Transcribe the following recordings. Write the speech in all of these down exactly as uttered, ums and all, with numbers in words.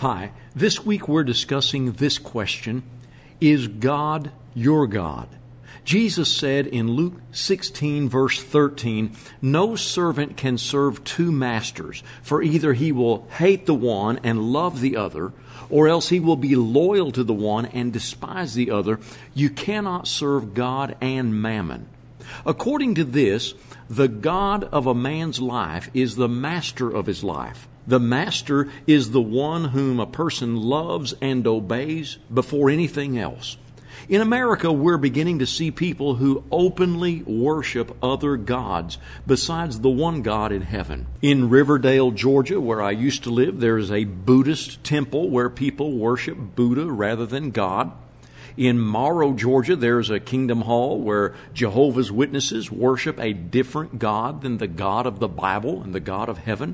Hi, this week we're discussing this question: is God your God? Jesus said in Luke sixteen, verse thirteen, "No servant can serve two masters, for either he will hate the one and love the other, or else he will be loyal to the one and despise the other. You cannot serve God and mammon." According to this, the God of a man's life is the master of his life. The master is the one whom a person loves and obeys before anything else. In America, we're beginning to see people who openly worship other gods besides the one God in heaven. In Riverdale, Georgia, where I used to live, there is a Buddhist temple where people worship Buddha rather than God. In Morrow, Georgia, there's a Kingdom Hall where Jehovah's Witnesses worship a different God than the God of the Bible and the God of heaven.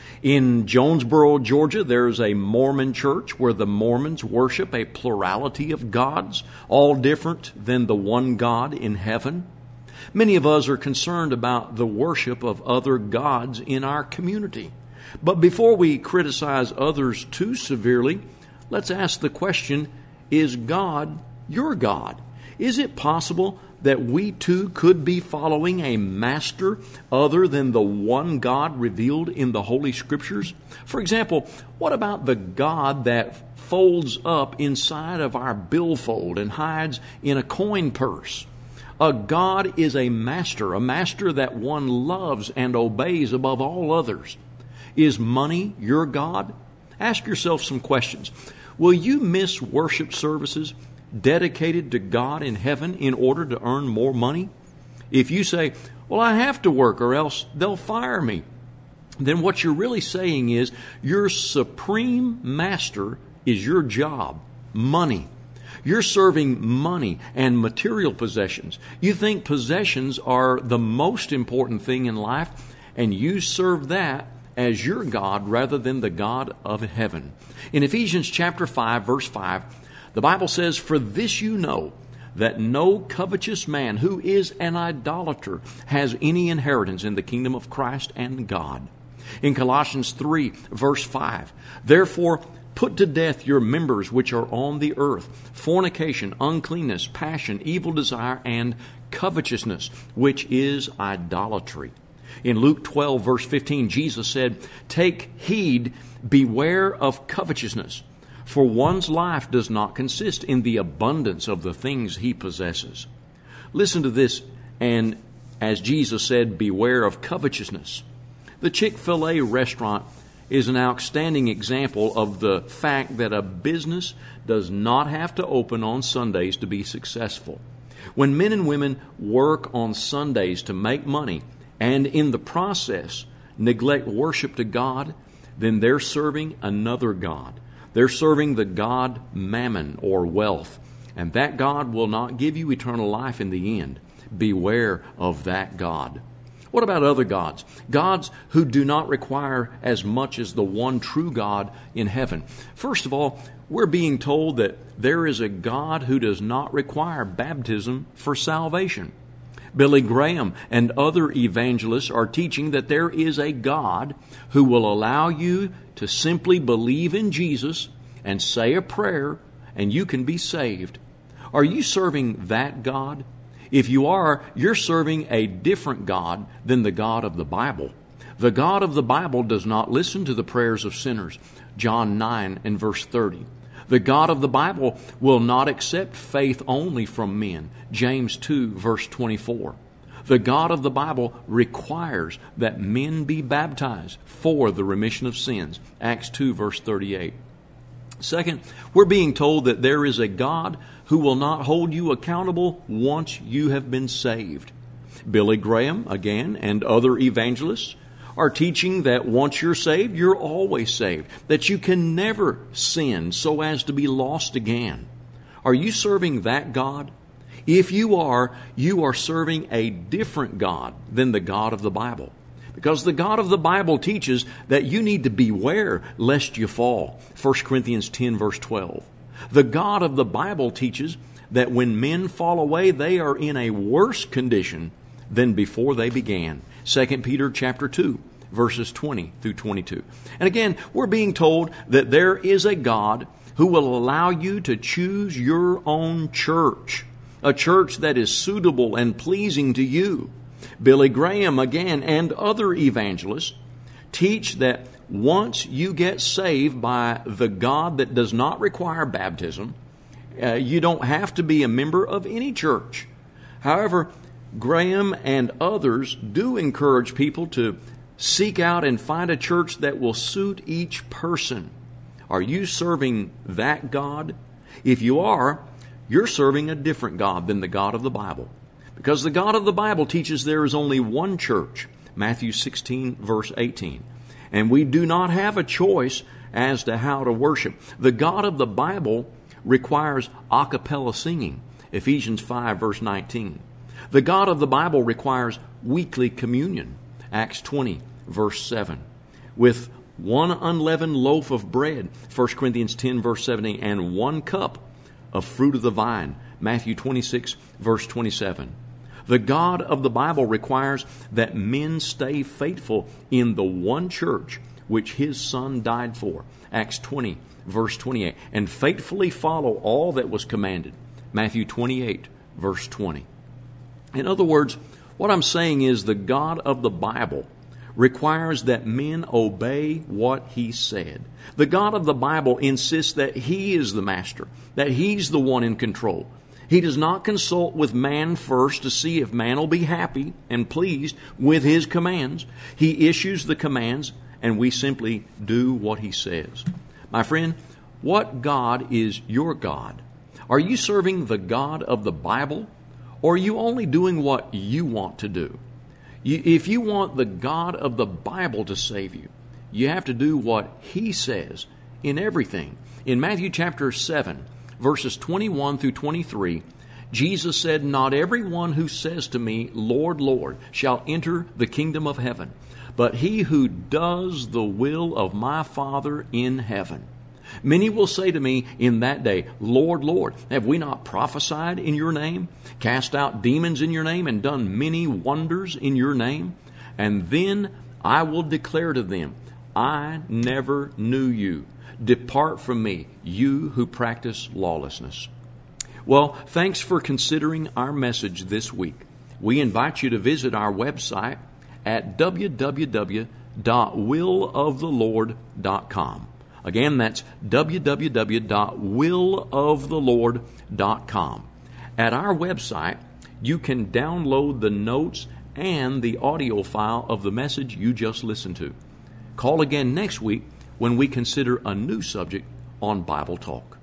In Jonesboro, Georgia, there's a Mormon church where the Mormons worship a plurality of gods, all different than the one God in heaven. Many of us are concerned about the worship of other gods in our community. But before we criticize others too severely, let's ask the question, is God your God? Is it possible that we too could be following a master other than the one God revealed in the Holy Scriptures? For example, what about the God that folds up inside of our billfold and hides in a coin purse? A God is a master, a master that one loves and obeys above all others. Is money your God? Ask yourself some questions. Will you miss worship services dedicated to God in heaven in order to earn more money? If you say, "Well, I have to work or else they'll fire me," then what you're really saying is your supreme master is your job, money. You're serving money and material possessions. You think possessions are the most important thing in life, and you serve that as your God rather than the God of heaven. In Ephesians chapter five, verse five, the Bible says, "For this you know, that no covetous man who is an idolater has any inheritance in the kingdom of Christ and God." In Colossians three, verse five, "Therefore put to death your members which are on the earth, fornication, uncleanness, passion, evil desire, and covetousness, which is idolatry." In Luke twelve, verse fifteen, Jesus said, "Take heed, beware of covetousness, for one's life does not consist in the abundance of the things he possesses." Listen to this, and as Jesus said, beware of covetousness. The Chick-fil-A restaurant is an outstanding example of the fact that a business does not have to open on Sundays to be successful. When men and women work on Sundays to make money, and in the process neglect worship to God, then they're serving another God. They're serving the God mammon or wealth, and that God will not give you eternal life in the end. Beware of that God. What about other gods? Gods who do not require as much as the one true God in heaven. First of all, we're being told that there is a God who does not require baptism for salvation. Billy Graham and other evangelists are teaching that there is a God who will allow you to simply believe in Jesus and say a prayer and you can be saved. Are you serving that God? If you are, you're serving a different God than the God of the Bible. The God of the Bible does not listen to the prayers of sinners. John nine and verse thirty. The God of the Bible will not accept faith only from men. James two, verse twenty-four. The God of the Bible requires that men be baptized for the remission of sins. Acts two, verse thirty-eight. Second, we're being told that there is a God who will not hold you accountable once you have been saved. Billy Graham, again, and other evangelists are teaching that once you're saved, you're always saved, that you can never sin so as to be lost again. Are you serving that God? If you are, you are serving a different God than the God of the Bible. Because the God of the Bible teaches that you need to beware lest you fall. First Corinthians ten, verse twelve. The God of the Bible teaches that when men fall away, they are in a worse condition than before they began. Second Peter chapter two, verses twenty through twenty-two. And again, we're being told that there is a God who will allow you to choose your own church, a church that is suitable and pleasing to you. Billy Graham, again, and other evangelists teach that once you get saved by the God that does not require baptism, uh, you don't have to be a member of any church. However, Graham and others do encourage people to seek out and find a church that will suit each person. Are you serving that God? If you are, you're serving a different God than the God of the Bible. Because the God of the Bible teaches there is only one church, Matthew sixteen, verse eighteen. And we do not have a choice as to how to worship. The God of the Bible requires a cappella singing, Ephesians five, verse nineteen. The God of the Bible requires weekly communion, Acts twenty, verse seven. With one unleavened loaf of bread, First Corinthians ten, verse seventeen, and one cup of fruit of the vine, Matthew twenty-six, verse twenty-seven. The God of the Bible requires that men stay faithful in the one church which His Son died for, Acts twenty, verse twenty-eight, and faithfully follow all that was commanded, Matthew twenty-eight, verse twenty. In other words, what I'm saying is the God of the Bible requires that men obey what He said. The God of the Bible insists that He is the master, that He's the one in control. He does not consult with man first to see if man will be happy and pleased with His commands. He issues the commands, and we simply do what He says. My friend, what God is your God? Are you serving the God of the Bible, or are you only doing what you want to do? You, if you want the God of the Bible to save you, you have to do what He says in everything. In Matthew chapter seven, verses twenty-one through twenty-three, Jesus said, "Not everyone who says to me, 'Lord, Lord,' shall enter the kingdom of heaven, but he who does the will of my Father in heaven. Many will say to me in that day, 'Lord, Lord, have we not prophesied in your name, cast out demons in your name, and done many wonders in your name?' And then I will declare to them, 'I never knew you. Depart from me, you who practice lawlessness.'" Well, thanks for considering our message this week. We invite you to visit our website at w w w dot will of the lord dot com. Again, that's w w w dot will of the lord dot com. At our website, you can download the notes and the audio file of the message you just listened to. Call again next week when we consider a new subject on Bible Talk.